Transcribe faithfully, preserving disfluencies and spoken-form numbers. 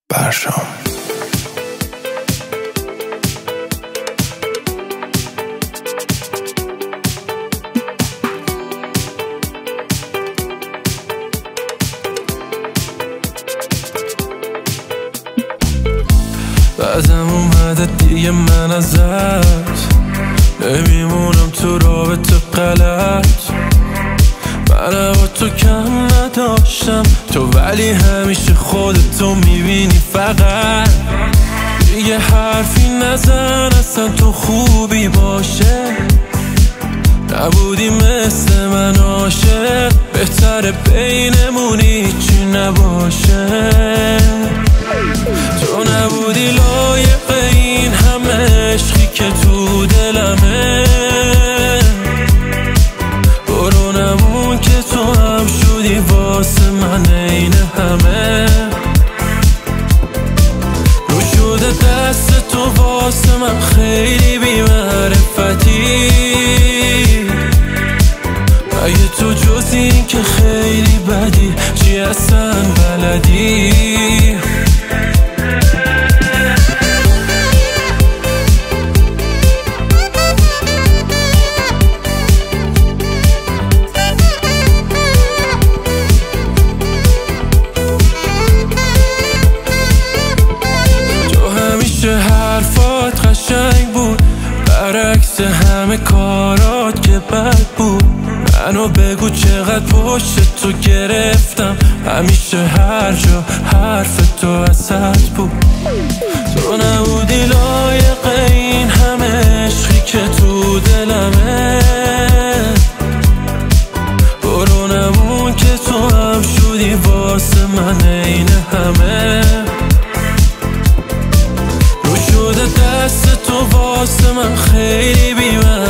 برشام. بعدم اومده دیگه من ازت نمیمونم تو رابطه غلط. من با تو کم نداشتم تو، ولی همیشه خودتو میبینی فقط. دیگه حرفی نزن اصلا تو خوبی باشه، نبودی مثل من عاشق. بهتره بینمون هیچی نباشه. تو نبودی لایق این همه عشقی که تو دلمه. برو نمون که تو هم شدی واسه من این همه. رو شده دست تو واسه من خیلی بی معرفتی. اگه تو جز این که خیلی بدی چی اصلا بلدی؟ حرفات قشنگ بود برعکس همه کارات که بد بود. منو بگو چقدر پشت تو گرفتم، همیشه هر جا حرف تو وسط بود. تو نبودی لایق این همه عشقی که تو دلمه. برو نمون که تو هم شدی واسه من این همه. دست تو واسه من خیلی بی